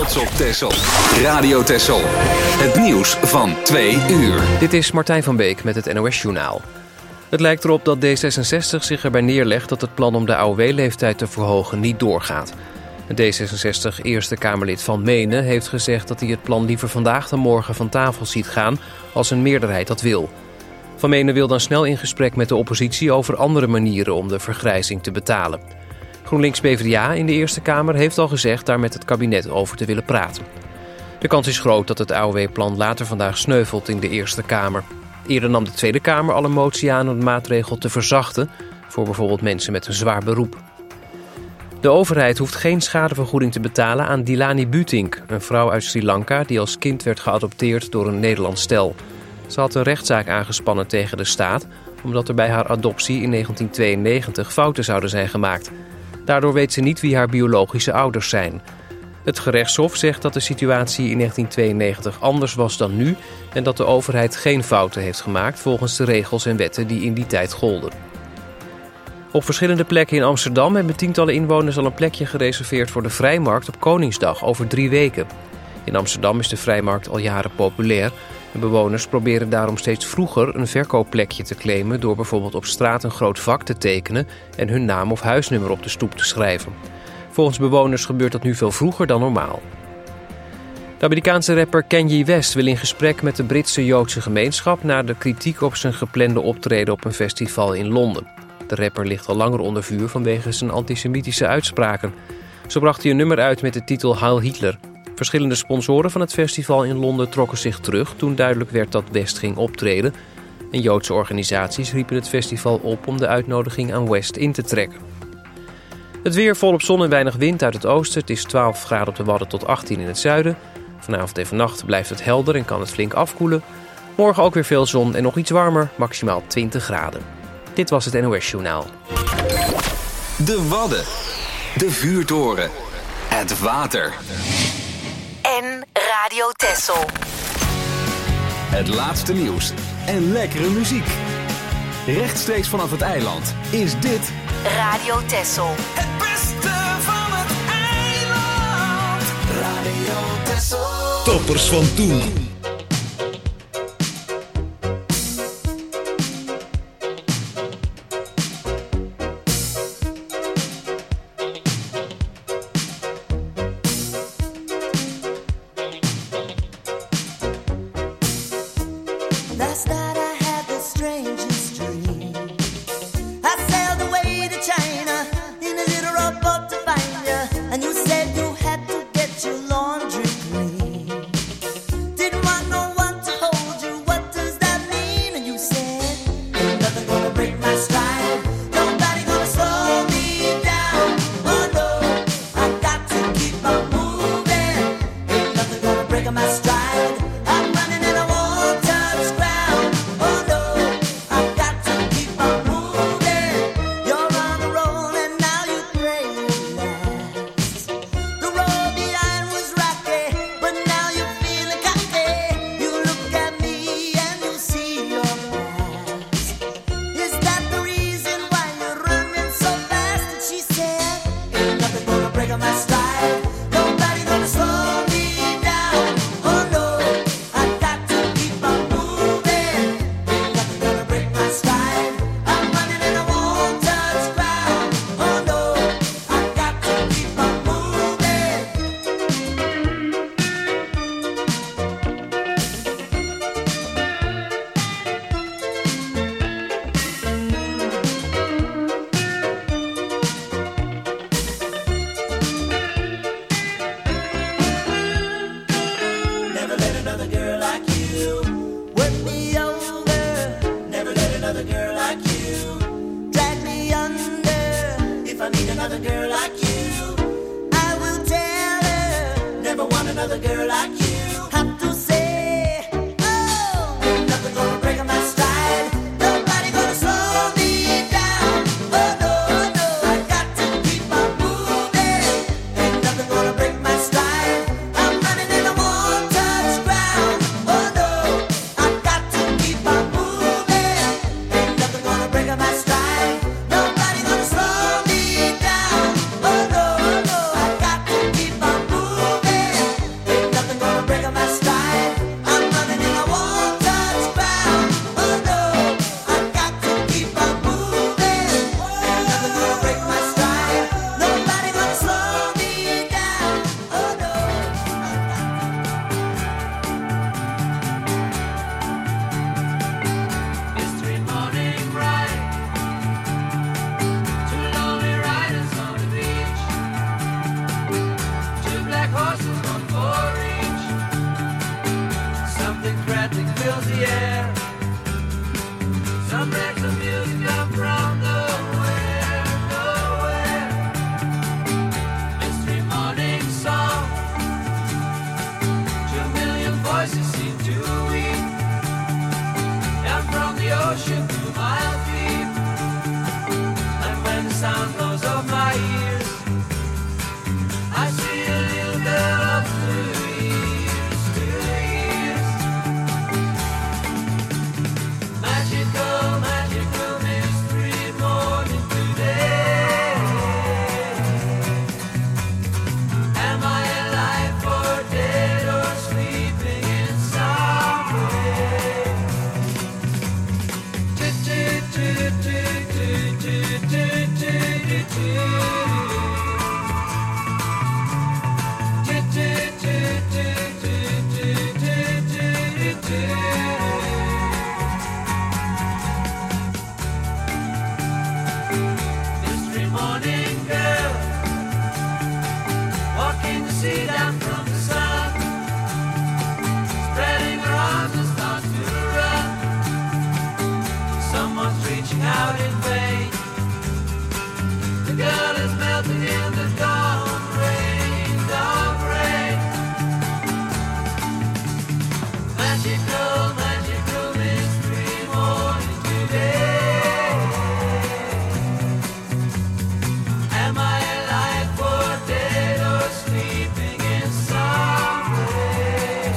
trots op Texel. Radio Texel. Het nieuws van 2 uur. Dit is Martijn van Beek met het NOS-journaal. Het lijkt erop dat D66 zich erbij neerlegt dat het plan om de AOW-leeftijd te verhogen niet doorgaat. Het D66 Eerste Kamerlid Van Menen heeft gezegd dat hij het plan liever vandaag dan morgen van tafel ziet gaan als een meerderheid dat wil. Van Menen wil dan snel in gesprek met de oppositie over andere manieren om de vergrijzing te betalen. GroenLinks-PVDA in de Eerste Kamer heeft al gezegd daar met het kabinet over te willen praten. De kans is groot dat het AOW-plan later vandaag sneuvelt in de Eerste Kamer. Eerder nam de Tweede Kamer al een motie aan om de maatregel te verzachten voor bijvoorbeeld mensen met een zwaar beroep. De overheid hoeft geen schadevergoeding te betalen aan Dilani Butink, een vrouw uit Sri Lanka die als kind werd geadopteerd door een Nederlands stel. Ze had een rechtszaak aangespannen tegen de staat omdat er bij haar adoptie in 1992 fouten zouden zijn gemaakt. Daardoor weet ze niet wie haar biologische ouders zijn. Het gerechtshof zegt dat de situatie in 1992 anders was dan nu en dat de overheid geen fouten heeft gemaakt volgens de regels en wetten die in die tijd golden. Op verschillende plekken in Amsterdam hebben tientallen inwoners al een plekje gereserveerd voor de Vrijmarkt op Koningsdag over 3 weken. In Amsterdam is de Vrijmarkt al jaren populair en bewoners proberen daarom steeds vroeger een verkoopplekje te claimen door bijvoorbeeld op straat een groot vak te tekenen en hun naam of huisnummer op de stoep te schrijven. Volgens bewoners gebeurt dat nu veel vroeger dan normaal. De Amerikaanse rapper Kanye West wil in gesprek met de Britse Joodse gemeenschap na de kritiek op zijn geplande optreden op een festival in Londen. De rapper ligt al langer onder vuur vanwege zijn antisemitische uitspraken. Zo bracht hij een nummer uit met de titel Heil Hitler. Verschillende sponsoren van het festival in Londen trokken zich terug toen duidelijk werd dat West ging optreden. En Joodse organisaties riepen het festival op om de uitnodiging aan West in te trekken. Het weer volop zon en weinig wind uit het oosten. Het is 12 graden op de Wadden tot 18 in het zuiden. Vanavond en vannacht blijft het helder en kan het flink afkoelen. Morgen ook weer veel zon en nog iets warmer, maximaal 20 graden. Dit was het NOS-journaal. De Wadden. De vuurtoren. Het water. En Radio Texel. Het laatste nieuws en lekkere muziek. Rechtstreeks vanaf het eiland is dit Radio Texel. Het beste van het eiland. Radio Texel. Toppers van toen. Last night I had the strangest dream. I sailed away to China in a little rowboat to find you, and you said you had to get your laundry clean. Didn't want no one to hold you. What does that mean? And you said, ain't nothing gonna break my stride. Nobody gonna slow me down. Oh no, I got to keep on moving. Ain't nothing gonna break my stride. I'm running and I won't touch ground. Oh no, I got to keep on moving. You're on the roll and now you pray it lasts. The road behind was rocky, but now you're feeling cocky. You look at me and you see your past. Is that the reason why you're running so fast? And she said, ain't nothing gonna break my stride. Nobody gonna slow me down. Oh no, I got to keep on moving. Ain't nothing gonna break my stride. I'm running and I won't touch ground. Oh no, I got to keep on moving. Never let another girl like you work me over. Never let another girl like you drag me under. If I meet another girl like you, I will tell her. Never want another girl like you. Have to say, oh, ain't nothing gonna break my stride. Nobody gonna slow me down. Oh no, no, I got to keep on moving. Ain't nothing gonna break my stride. I'm running and I won't touch ground. Oh no, I got to keep on moving. Ain't nothing gonna break my stride. Nobody gonna slow me down. Oh no, no, I got to keep on moving. the air. Some wrecks of music come from nowhere, nowhere. Mystery morning song. 2 million voices seem to weep. Down from the ocean to mile deep. And when the sound goes off my ears, I see a little girl of 2 years, 2 years. Magical, magical mystery morning today. Am I alive or dead or sleeping in some way? Do, do, do, do, do, do, do, do, do, do. Mystery morning girl, walking the sea down from the sun, spreading her arms and starts to run. Someone's reaching out in vain. The girl is melting in the dawn rain, dawn rain. Magical, magical mystery morning today. Am I alive or dead or sleeping in some way?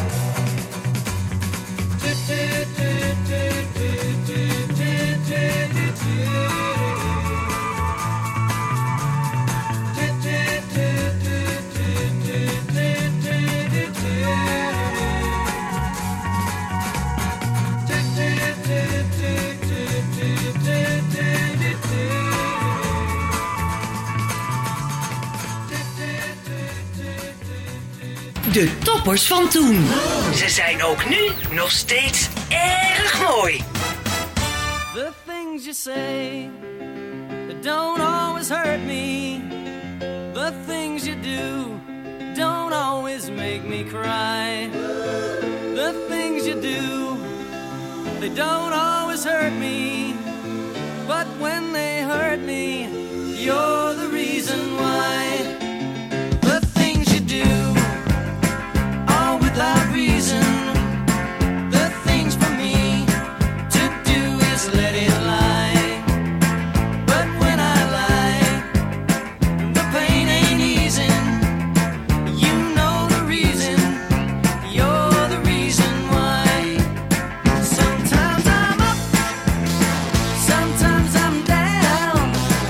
Do, do, do, do, do, do, do, do, do, do. Do, do, do, do, do, do, do, do, do. De toppers van toen. Ze zijn ook nu nog steeds erg mooi. The things you say that don't always hurt me. The things you do don't always make me cry. The things you do, they don't always hurt me. But when they hurt me, you're the reason why. The things you do, all without reason. The things for me to do is let it lie. But when I lie, the pain ain't easing. You know the reason, you're the reason why. Sometimes I'm up, sometimes I'm down.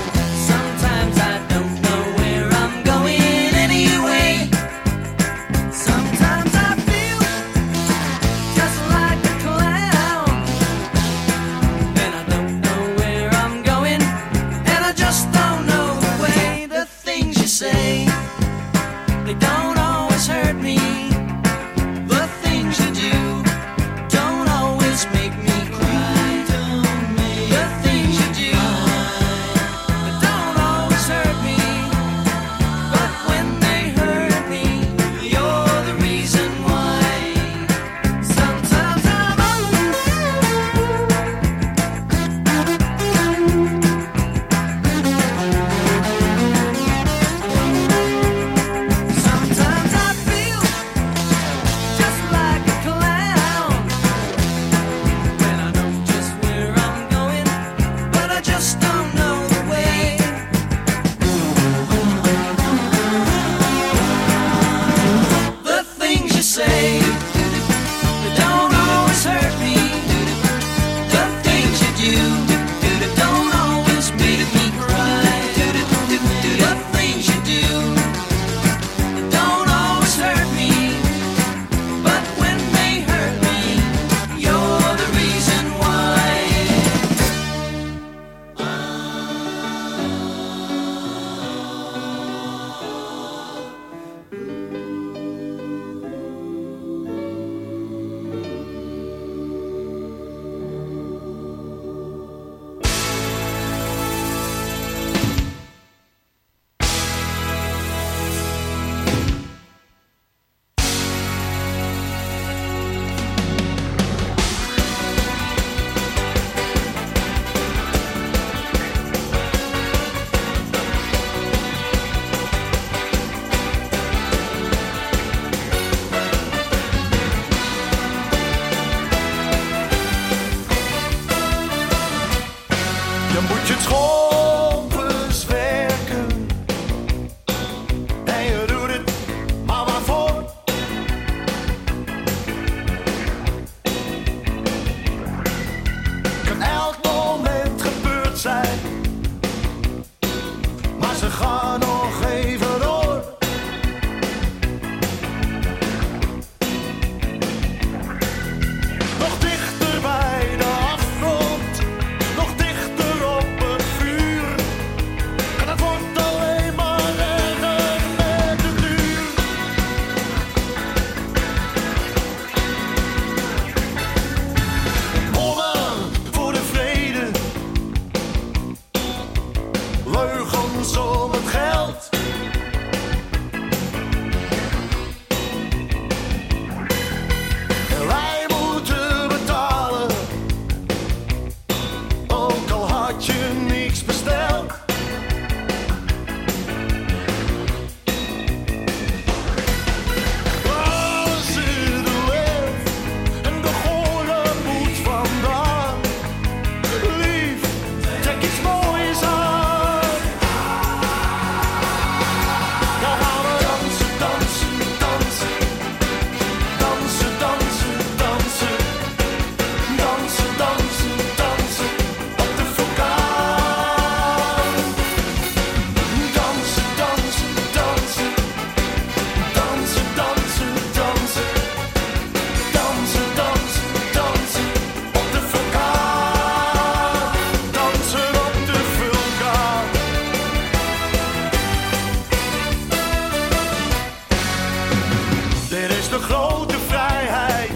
de grote vrijheid.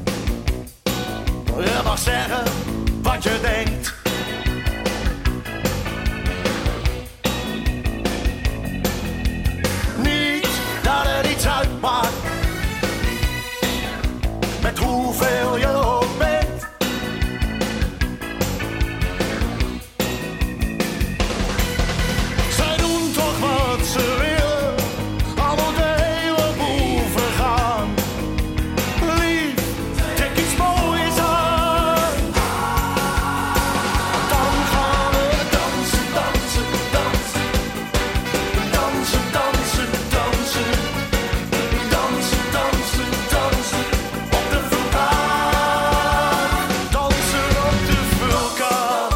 Je mag zeggen wat je denkt. Niet dat er iets uitmaakt met hoeveel je ook bent. Zij doen toch wat ze willen, al moet de hele boel vergaan. Lief, trek iets moois aan. Dan gaan we dansen, dansen, dansen. Dansen, dansen, dansen. Dansen, dansen, dansen. Op de vulkaan. Dansen op de vulkaan.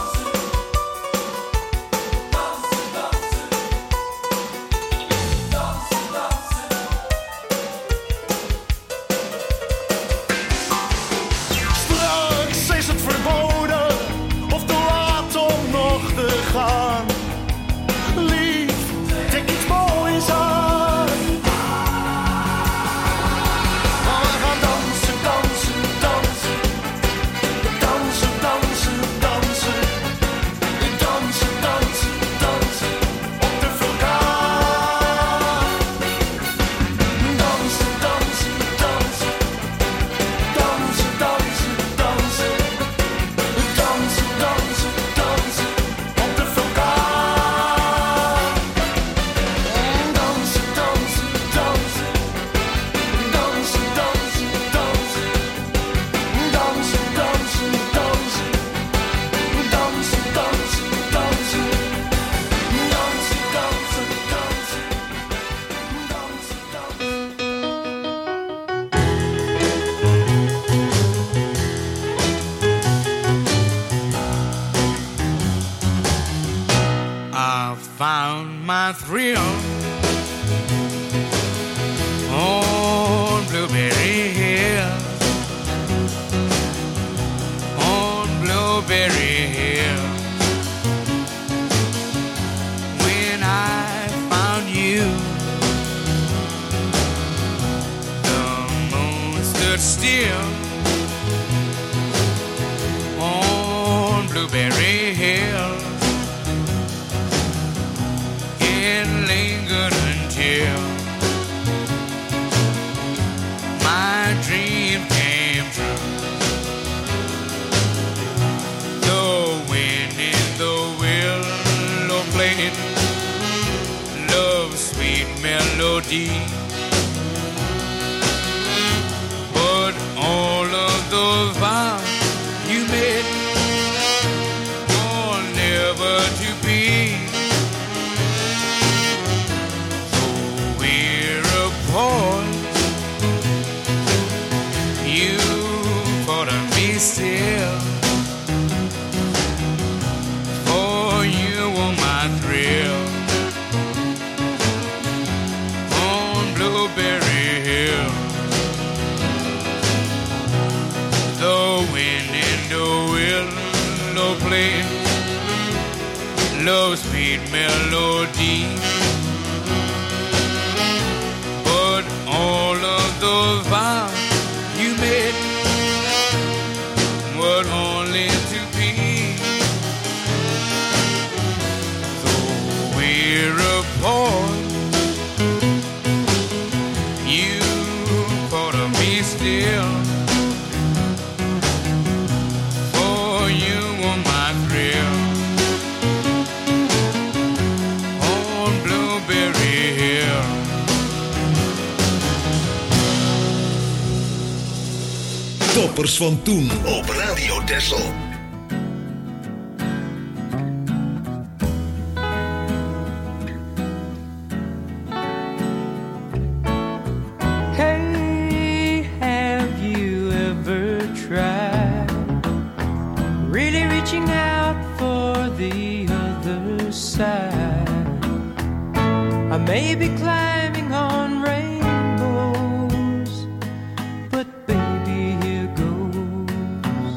Straks is het verboden of te laat om nog te gaan. Lief, trek iets moois aan. Maar we gaan dansen, dansen, dansen. Dansen, dansen, dansen. Dansen, dansen, dansen. Op de vulkaan. Dansen, dansen, dansen. Dansen, dansen, dansen. Dansen, dansen, dansen. Op de vulkaan. Dansen, dansen, dansen. Dansen, dansen, dansen. Dansen, dansen, dansen. Dansen, dansen, dansen. Dansen, dansen, dansen. I found my thrill on Blueberry Hill, on Blueberry Hill. When I found you, the moon stood still on Blueberry Hill. It lingered until my dream came true. The wind in the willow played love's sweet melody, but all of those vows you made were never to be. You thought of me still, for you were my thrill on Blueberry Hill. The wind in the willow played love's sweet melody, but all of those vows you made were only to be. Though we're apart, you thought of me still, for you were my thrill on Blueberry Hill. Toppers van toen op Radio Texel. Hey, have you ever tried really reaching out for the other side? I may be climbing on rainbows, but baby, here goes.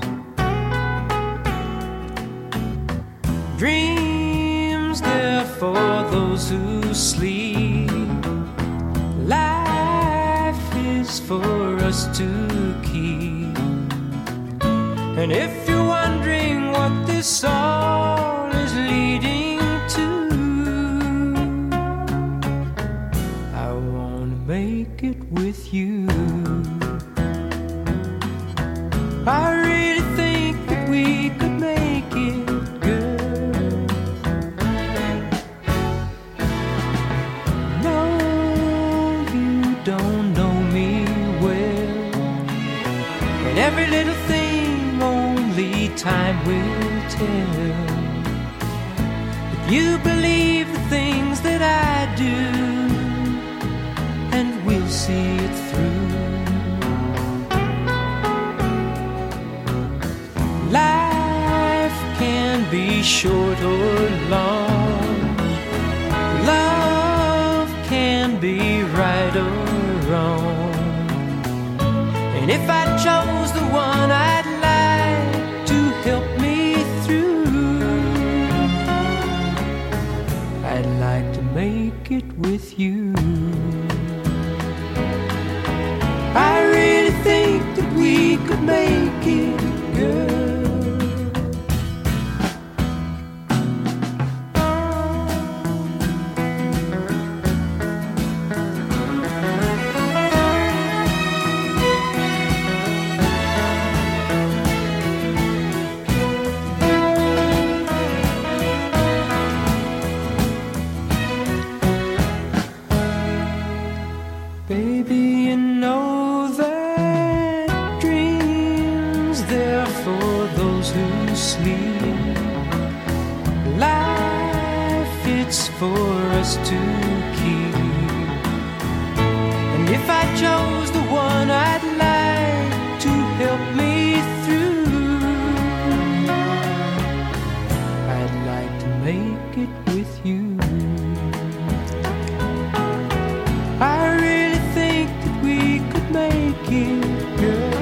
Dreams, they're for those who sleep. Life is for us to keep. And if you're wondering what this all is leading to, I wanna make it with you. I really think that we could make it, girl. No, you don't know me well, and every little thing only time will tell. If you believe the things that I do, and we'll see it through. Life can be short or long. Love can be right or wrong. And if I chose the one I'd like to help me through, I'd like to make it with you. I really think that we could make it, girl. Baby, you know that dreams they're for those who sleep. Life, it's for us to keep. And if I chose the one I'd like to help me through, I'd like to make it with you. I really think that we could make it, girl.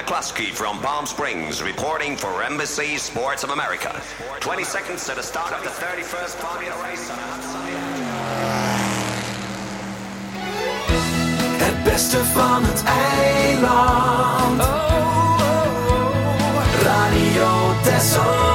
McCluskey from Palm Springs, reporting for Embassy Sports of America. 20 seconds to the start of the 31st Formula race on a hot sunny Het beste van het eiland. Radio Texel.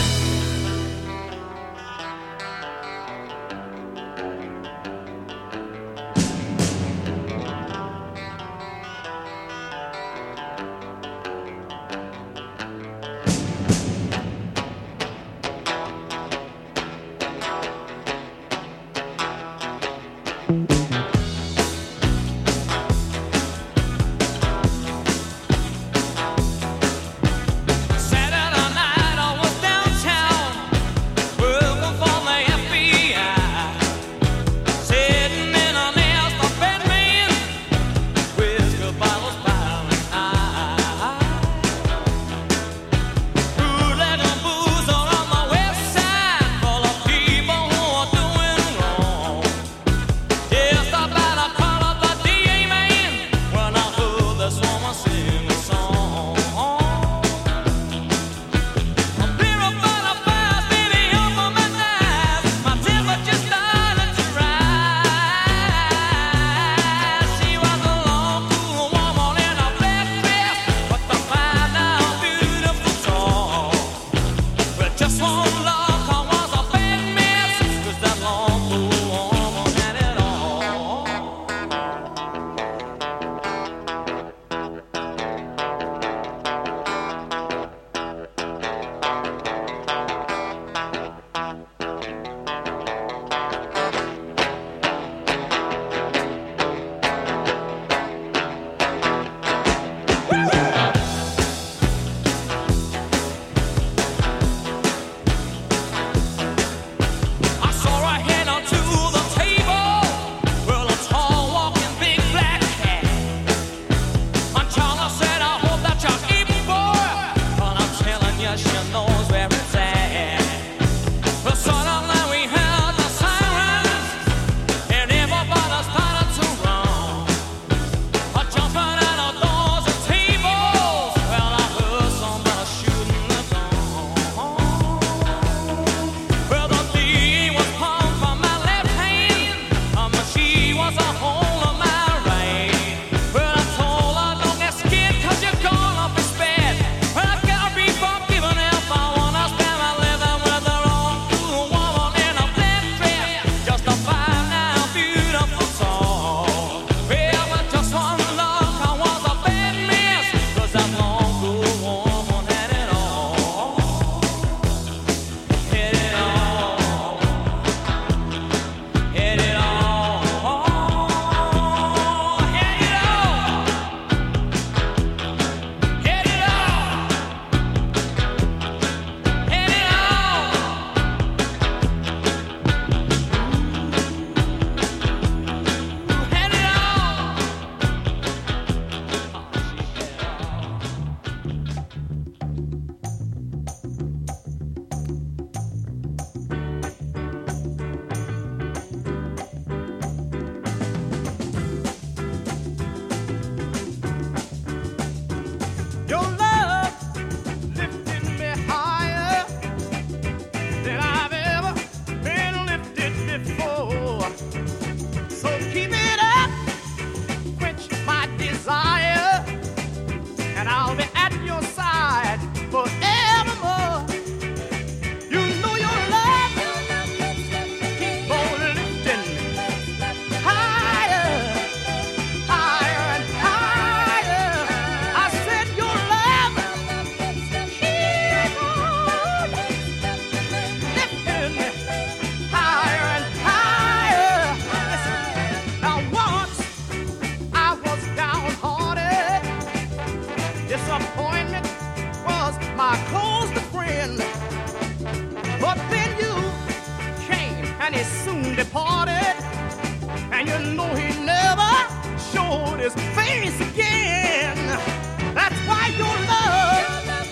his face again. That's why your love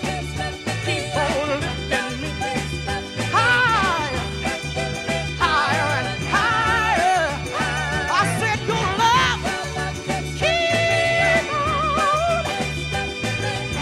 keep on lifting me higher, higher and higher. I said your love keep on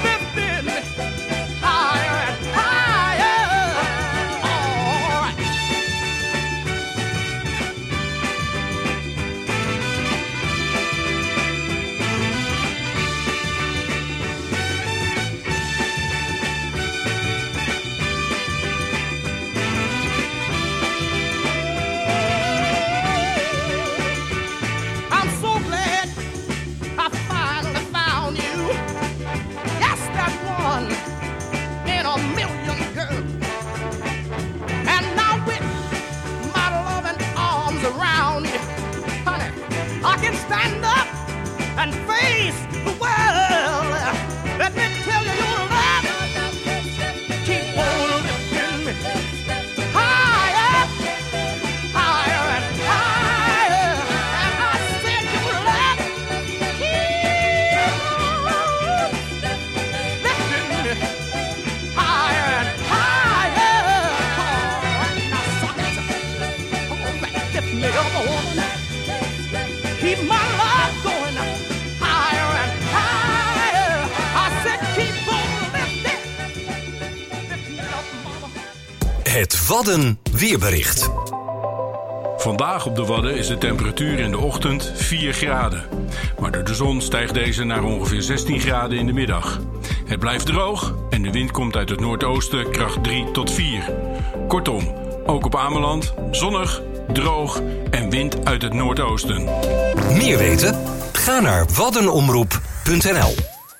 1,000,000 girls. And now with my loving arms around you, honey, I can stand up and face the world. Let me tell you, your love keep on lifting me higher, higher and higher. And I said your love keep on lifting me higher and higher. Oh, now suckers, oh, lift me up, oh. Keep my love going higher and higher. I said keep on lifting. Lift me up, mama. Het Wadden weerbericht. Vandaag op de Wadden is de temperatuur in de ochtend 4 graden. Maar door de zon stijgt deze naar ongeveer 16 graden in de middag. Het blijft droog en de wind komt uit het noordoosten kracht 3 tot 4. Kortom, ook op Ameland zonnig, droog en wind uit het noordoosten. Meer weten? Ga naar waddenomroep.nl.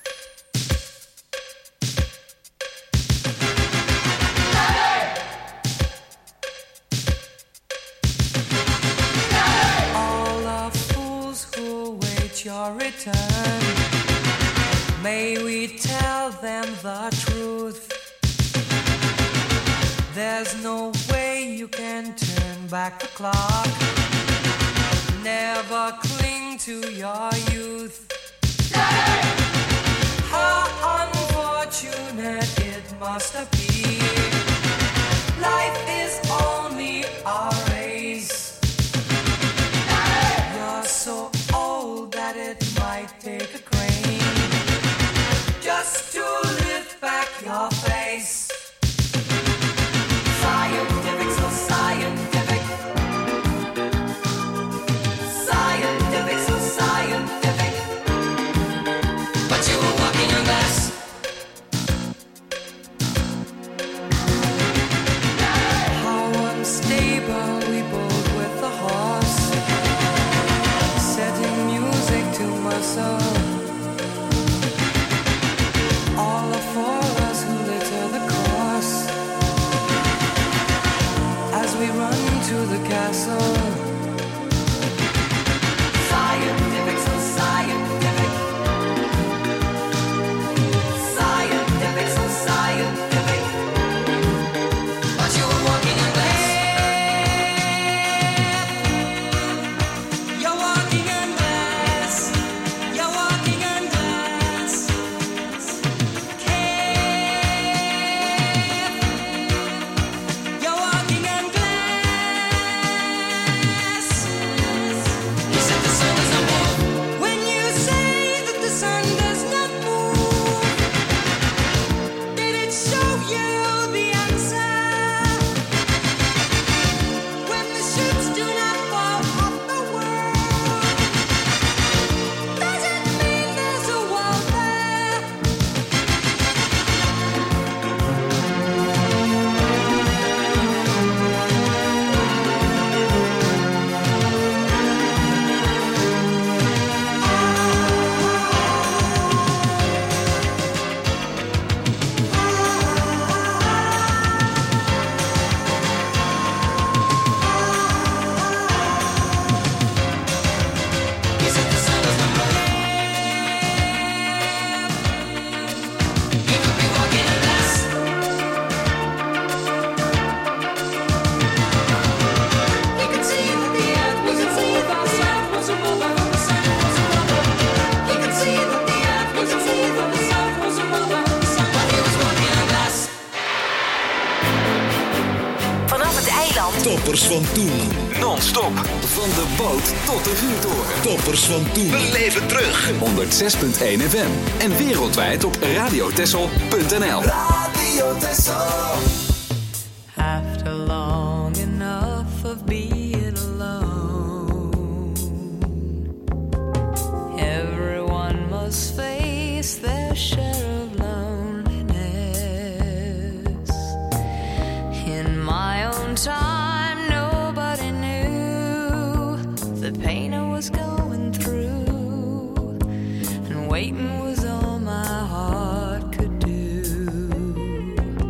All the fools who await your return, may we tell them the truth. There's no way you can turn back the clock. Never cling to your youth. How unfortunate it must appear. Life is only a race. You're so old that it might take a crane just to lift back your face. Scientific, so scientific. Scientific, so scientific. But you were walking on glass. How unstable we both with the horse, setting music to my soul. All the foreigners who litter the course as we run to the castle. Scientific, so scientific. Scientific, so scientific. But you were walking in glass. You're walking in glass. You're walking in glass. You're walking in glass. You said the sun does not move. When you say that the sun does not move, did it show you the answer? When the ships do not fall off the world, does it mean there's a world there? You said the sun does not move. You could be walking in glass. You could see that the earth was a mover, the sun was a mover, the sun was a mover. You could see that the earth was a mover, the sun was a mover, the sun, but he was walking in glass. Vanaf het eiland Toppers van toen. Non-stop. Van de boot tot de vuurtoren. Toppers van toen. Beleef het terug. 106.1 FM. En wereldwijd op radiotessel.nl. Radio Tessel. After long enough of being alone, everyone must face their share of loneliness. In my own time, nobody knew the pain I was going through, and waiting was all my heart could do.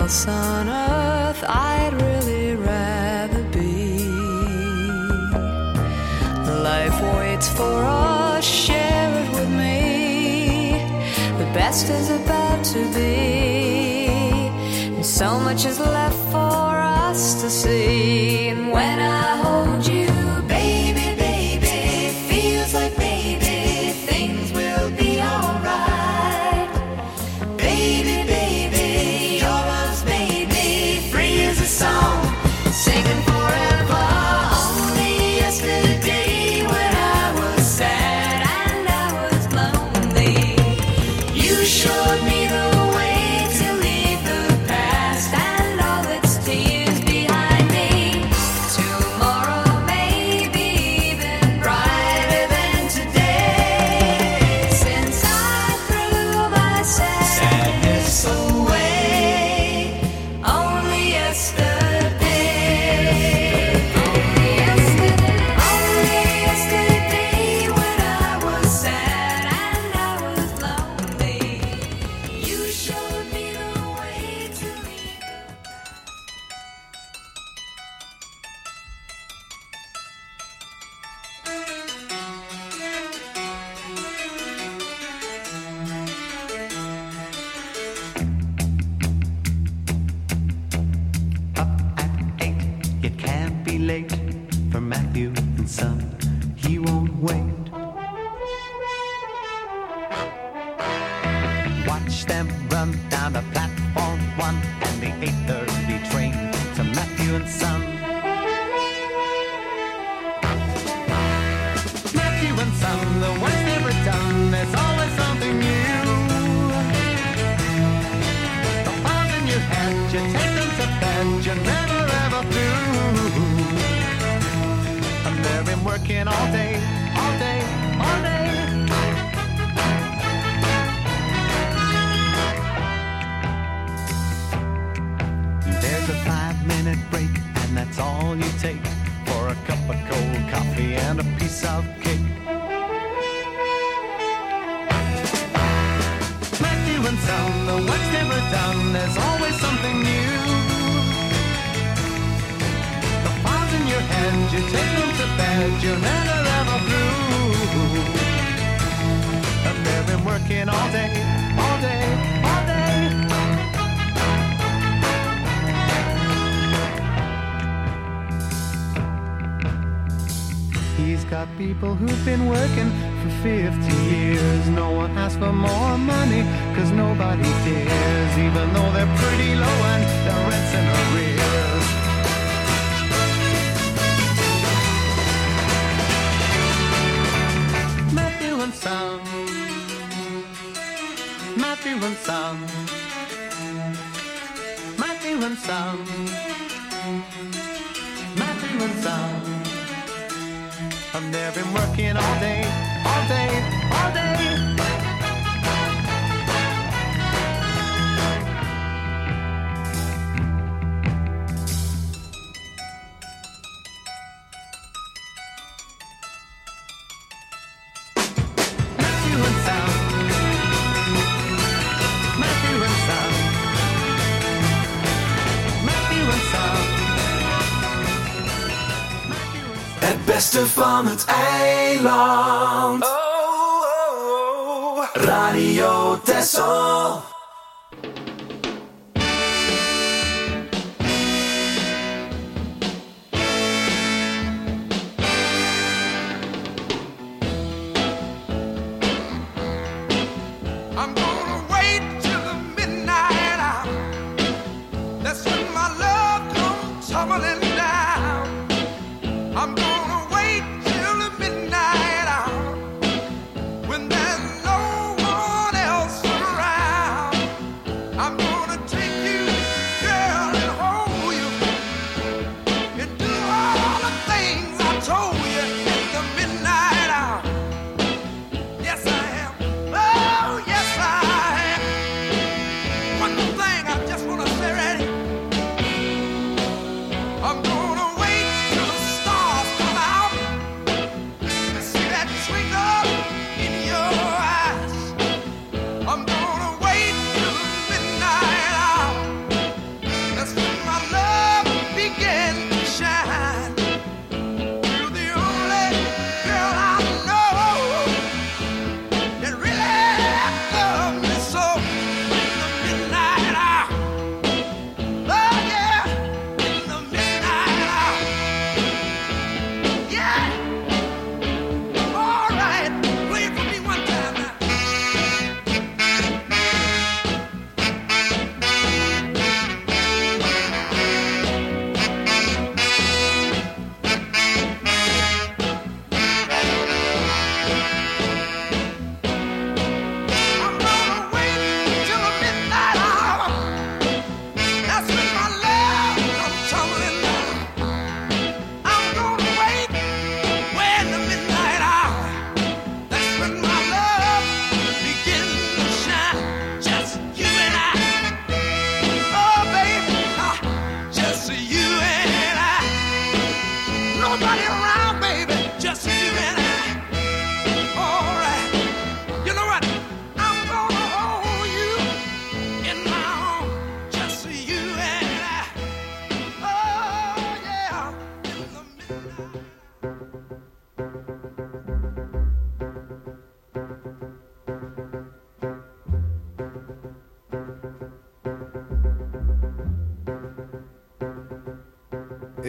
else on earth I'd really rather be. Life waits for us, share it with me. The best is about to be, and so much is left for us to see. And when I hold you, baby, baby, feels like maybe things will be alright. Baby, baby, your arms made me free as a song, singing forever. Only yesterday when I was sad and I was lonely, you showed me the way to leave the past and all its tears behind me. Tomorrow may be even brighter than today, since I threw my sadness away. Only yesterday, only yesterday when I was sad and I was lonely, you showed me the way to leave the It can't be late for Matthew and Son. He won't wait. Watch them run down the platform 1 and the 8:30 train to Matthew and Son. Matthew and Son, the work's never done. There's always something new. The files in your head, you take them to bed, you're never ever through. And they've been working all day, all day, all day. There's a 5-minute break, and that's all you take for a cup of cold coffee and a piece of cake. Matthew and Son, the work's never done. There's always something new. The files in your head, you take them to bed, you're never ever through. And they've been working all day, all day, all day. He's got people who've been working for 50 years. No one asks for more money, 'cause nobody cares, even though they're pretty low and their rent's in arrears. Matthew and Son, Matthew and Son, Matthew and Son, Matthew and Son. And they've been working all day, all day, all day. Matthew and Son, Matthew and Son, Matthew and Son. Het beste van het eiland. Radio Texel. I'm gonna wait till the midnight hour. That's when my love comes tumbling down. I'm gonna wait till the midnight hour, when there's no one else around.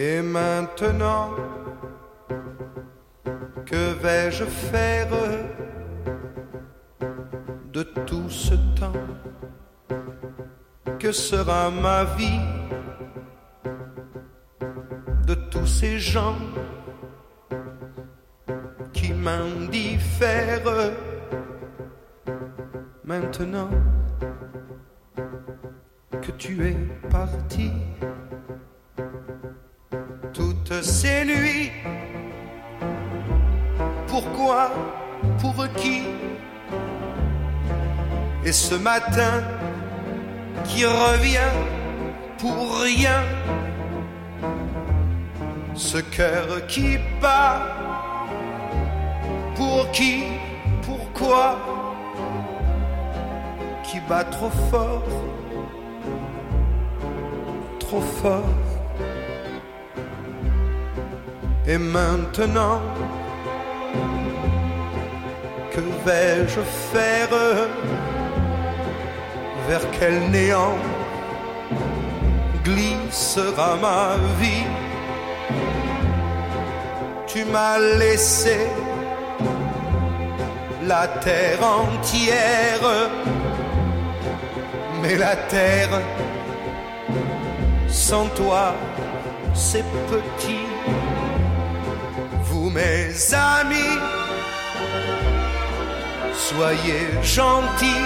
Et maintenant, que vais-je faire de tout ce temps? Que sera ma vie de tous ces gens qui m'indiffèrent? Maintenant que tu es parti, toutes ces nuits, pourquoi, pour qui? Et ce matin qui revient pour rien, ce cœur qui bat, pour qui, pourquoi, qui bat trop fort, trop fort. Et maintenant, que vais-je faire? Vers quel néant glissera ma vie? Tu m'as laissé la terre entière, mais la terre sans toi c'est petit. Vous mes amis, soyez gentils,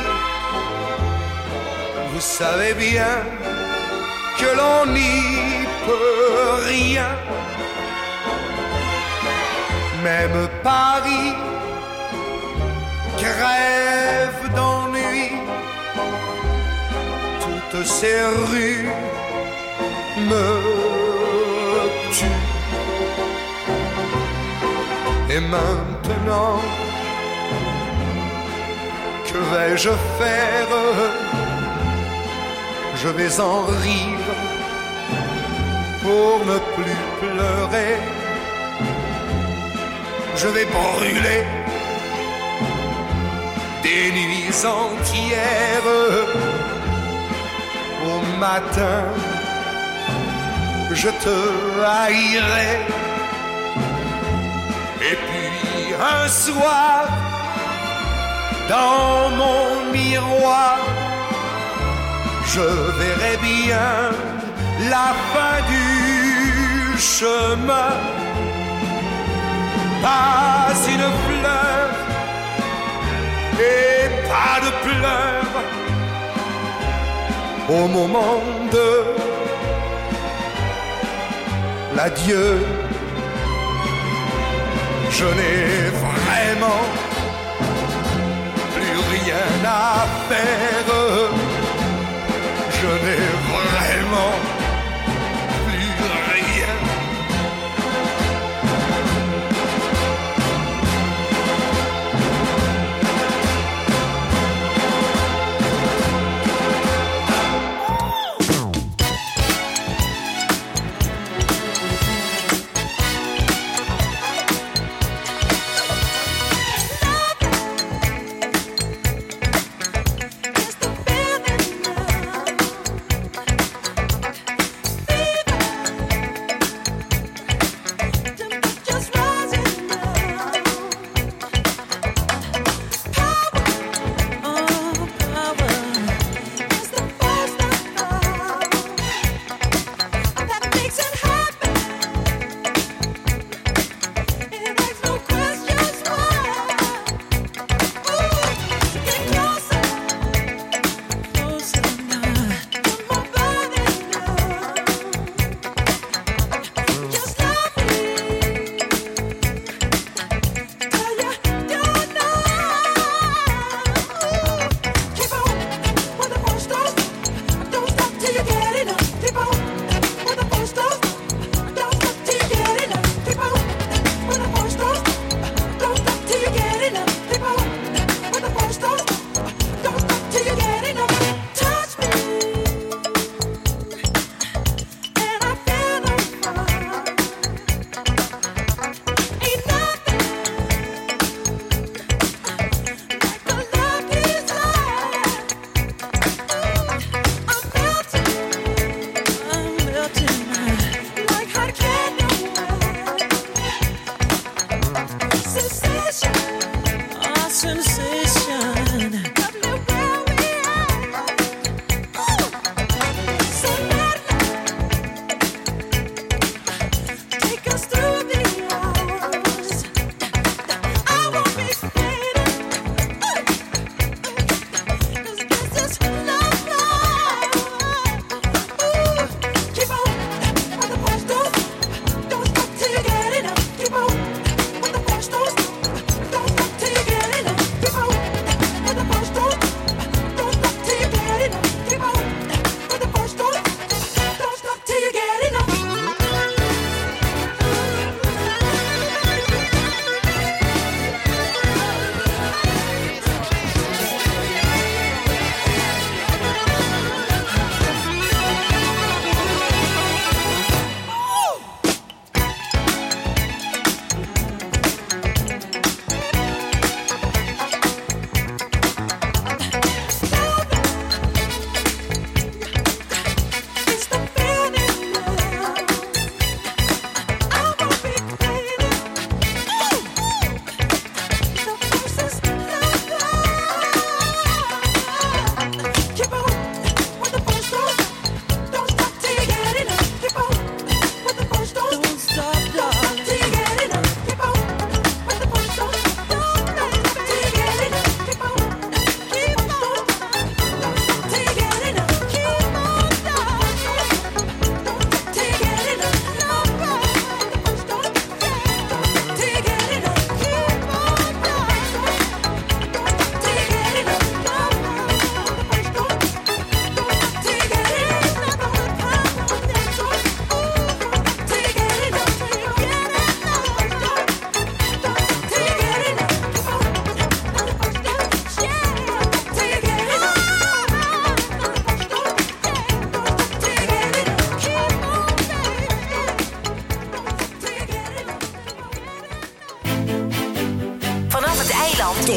vous savez bien que l'on n'y peut rien. Même Paris crève d'ennui, toutes ces rues me tuent. Et maintenant, que vais-je faire? Je vais en rire pour ne plus pleurer. Je vais brûler des nuits entières. Au matin, je te haïrai. Et puis un soir, dans mon miroir, je verrai bien la fin du chemin. Pas une fleur et pas de pleurs au moment de l'adieu. Je n'ai vraiment plus rien à faire. Je n'ai vraiment plus rien. Just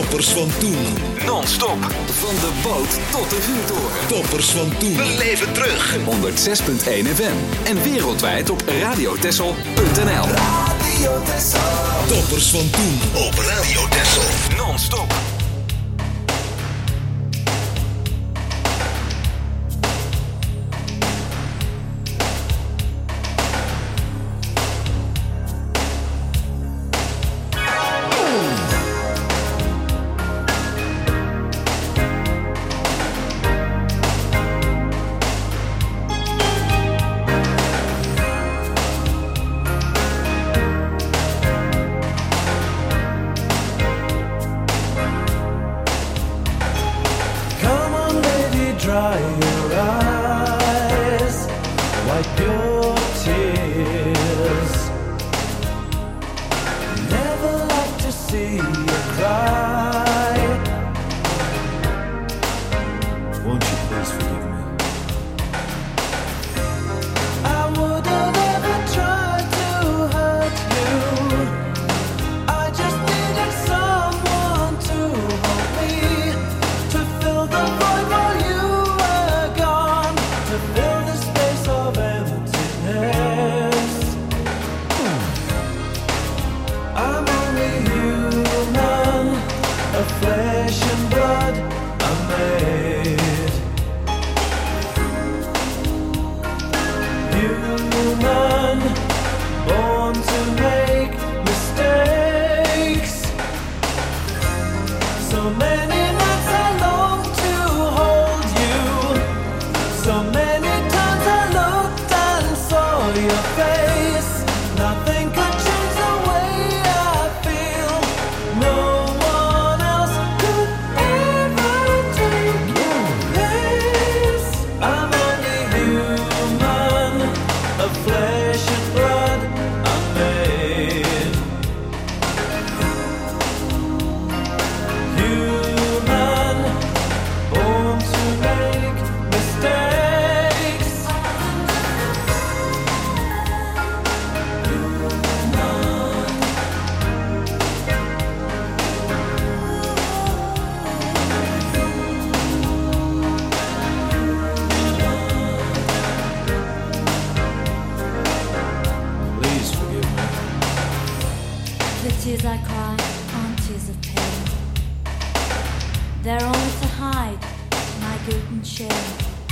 Toppers van toen. Non-stop. Van de boot tot de vuurtoren. Toppers van toen. Beleef het terug. 106.1 FM. En wereldwijd op radiotessel.nl. Radio Texel. Toppers van toen op Radio Texel. Non-stop. Dry your eyes, wipe your tears. Never like to see you cry. Won't you please forgive me? I would have never tried to hurt you. I just needed someone to hold me, to fill the void while you were gone, to fill the space of emptiness. I'm only human, of flesh and blood I'm made. Human, born to make mistakes. So many nights I long to hold you. So many times I looked and saw your face. Nothing could change the way I feel. No one else could ever take your place. I'm only human, of flesh and blood I'm made. Human, born to make mistakes. Please forgive me. The tears I cry aren't tears of pain. They're only to hide my guilt and shame.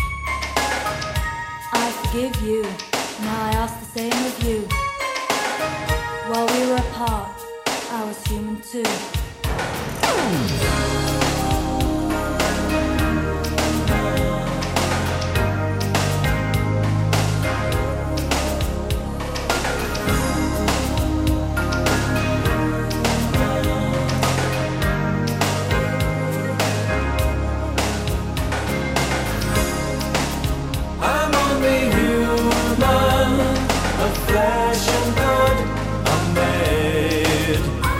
I forgive you, now I ask the same of you. While we were apart, I was human too. I'm only human, of flesh and blood I'm made.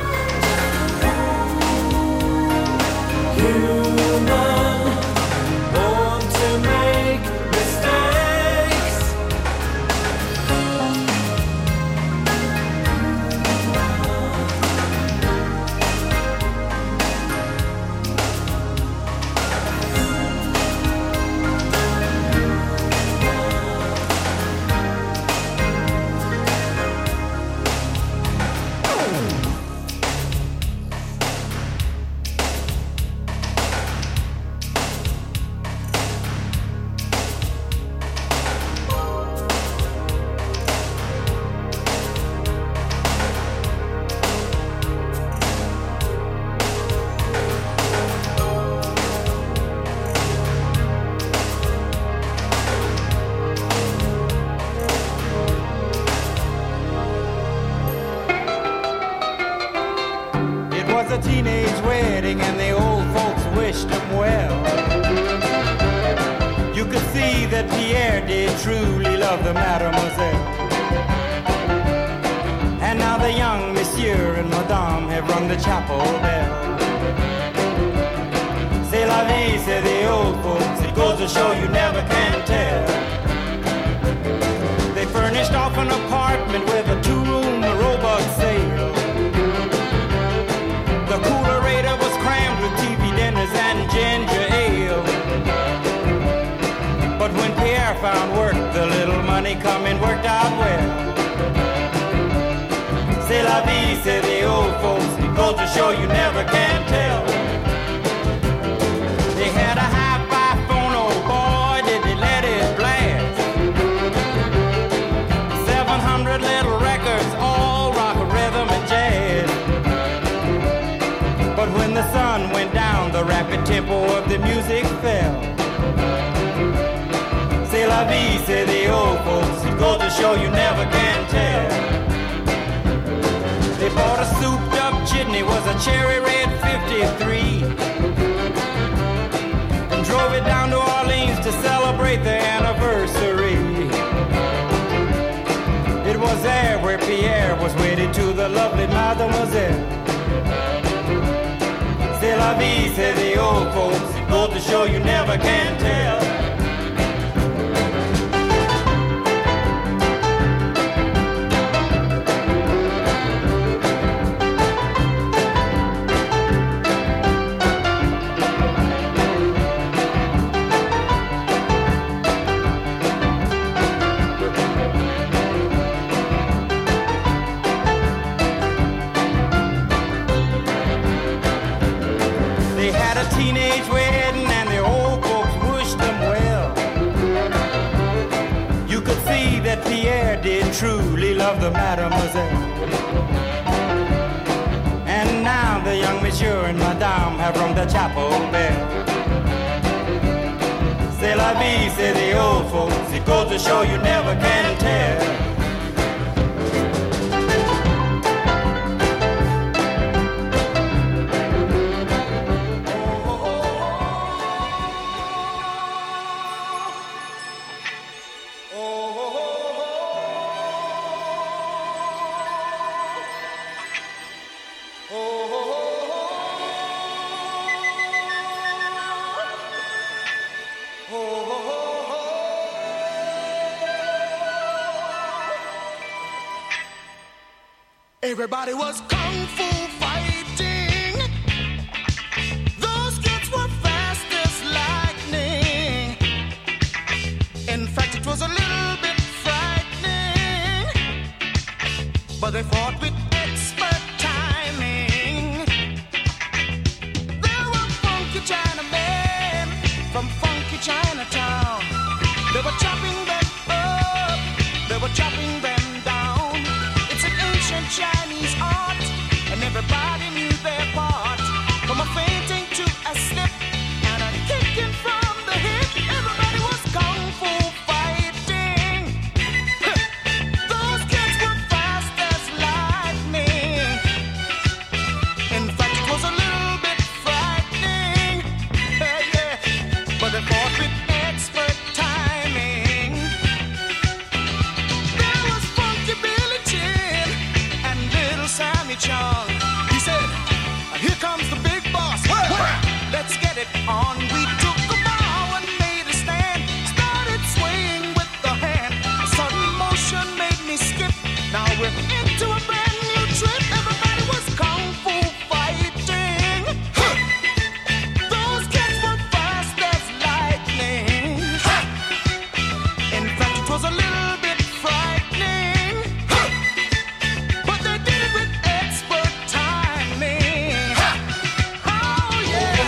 Human, born to make mistakes. It was a teenage wedding and the old folks wished him well. You could see that Pierre did truly love the mademoiselle. And now the young monsieur and madame have rung the chapel bell. C'est la vie, say the old folks, it goes to show you never can tell. They furnished off an apartment with a two-room robot sale. The coolerator was crammed found work, the little money coming worked out well. C'est la vie, say the old folks. It goes to show you never can tell. They had a hi-fi phone, oh boy, did they let it blast. 700 little records, all rock, rhythm, and jazz. But when the sun went down, the rapid tempo of the music fell. C'est la vie, say the old folks. It goes to show you never can tell. They bought a souped up jitney, was a cherry red 53, and drove it down to Orleans to celebrate their anniversary. It was there where Pierre was wedded to the lovely mademoiselle. C'est la vie, say the old folks. It goes to show you never can tell. Teenage wedding and the old folks wished them well. You could see that Pierre did truly love the mademoiselle. And now the young monsieur and madame have rung the chapel bell. C'est la vie, say the old folks. It goes to show you never can tell. Everybody was kung fu fighting. Those kids were fast as lightning. In fact, it was a little bit frightening, but they fought with expert timing. There were funky Chinamen from funky Chinatown. They were chopping them up, they were chopping them down. It's an ancient Chinese art, and everybody knew their part. From a fainting to a slip and a kicking from the hip, everybody was kung fu fighting. Those kids were fast as lightning. In fact, it was a little bit frightening, yeah, but they fought with expert timing. There was Funky Billy Chin and Little Sammy Chung. He said, "Here comes the big boss. Let's get it on." We took a bow and made a stand, started swaying with the hand. A sudden motion made me skip. Now we're into a brand new trip. Everybody was kung fu fighting. Those kids were fast as lightning. In fact, it was a little bit frightening, but they did it with expert timing. Oh yeah.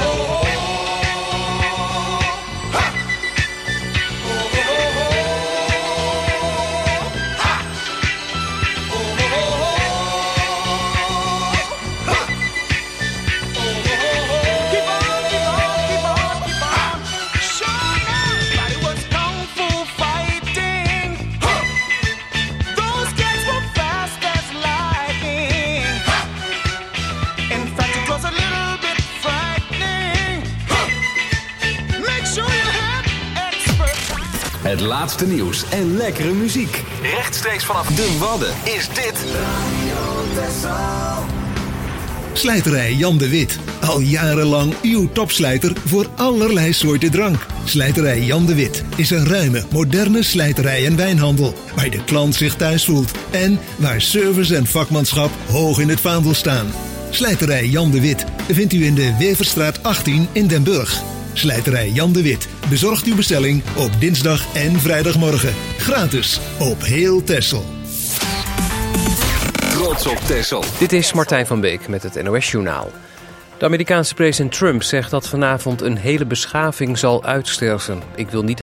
Keep on, keep on, keep on, keep on. Sure, everybody was kung fu fighting. Those kids were fast as lightning. In fact, it was a little bit frightening. Make sure you have expert. Het laatste nieuws en lekkere muziek. Rechtstreeks vanaf de Wadden is dit Slijterij Jan de Wit. Al jarenlang uw topslijter voor allerlei soorten drank. Slijterij Jan de Wit is een ruime, moderne slijterij en wijnhandel. Waar de klant zich thuis voelt. En waar service en vakmanschap hoog in het vaandel staan. Slijterij Jan de Wit vindt u in de Weverstraat 18 in Den Burg. Slijterij Jan de Wit bezorgt uw bestelling op dinsdag en vrijdagmorgen. Gratis op heel Texel. Trots op Texel. Dit is Martijn van Beek met het NOS-journaal. De Amerikaanse president Trump zegt dat vanavond een hele beschaving zal uitsterven. Ik wil niet